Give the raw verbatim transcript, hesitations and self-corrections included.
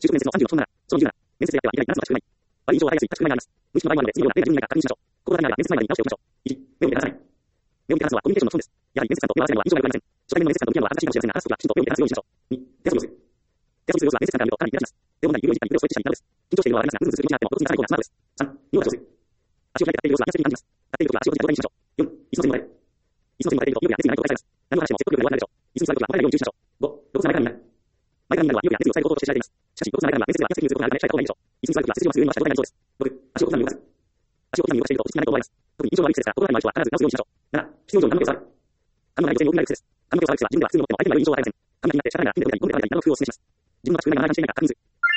就職面接のさんじゅうろく分なら、そのにじゅうなな、面接でやってはいけないななつが少ない。割以上は早いし、確かめないがあります。無意識の場合もあるので、次のような例が順にないか確認しましょう。心がけながら面接前までに直しておきましょう。いち、目を見て話さない。目を見て話すのはコミュニケーションの基本です。やはり面接官と目を合わせるのは印象が良くありません。初対面の面接官と向き合うのは恥ずかしいかもしれませんが、話すときはきちんと目を見て話すようにしましょう。に、手遊びをする。手遊びをするは面接官から見るとかなり目立ちます。手問題、有料時間に腕を添えてしたりなどです。緊張しているのはわかりますが、ぐずぐずする気持ちになっても、どうするにかさない方がスマートです。さん、荷物を上手。足を開いて立っている様子は安定に感じます。立っているときは足を閉じて状態にしましょう。よん、椅子の背にもたれる。椅子の背にもたれると、意欲や熱意がないと誤解されます。何を話しても説得力で終わらないでしょう。椅子に座るときは答えるように注意しましょう。ご、露骨な前かがみになる。前かがみになるのは意欲や熱意を抑える方法として知られています。しかし、露骨な前かがみは面接では逆責任することがあるため、したい方がいいでしょう。椅子に座るときは背筋をまっすぐ上に伸ばした状態になりそうです。ろく、足を小刻みに動かす。足を小刻みに動かしていると落ち着きがないと思われます。特に印象の悪い癖ですから、心がない人は必ず直すようにしましょう。なな、必要以上に髪の毛を触る。髪のない女性に多くなる癖です。髪の毛を触る癖は自分では普通に思っても相手に悪い印象を与えません。髪が切ってしゃがみながらピンで動いたり、ゴムで噛んだりなどの工夫をお勧めします。自分の足首が長いかもしれないか確認する。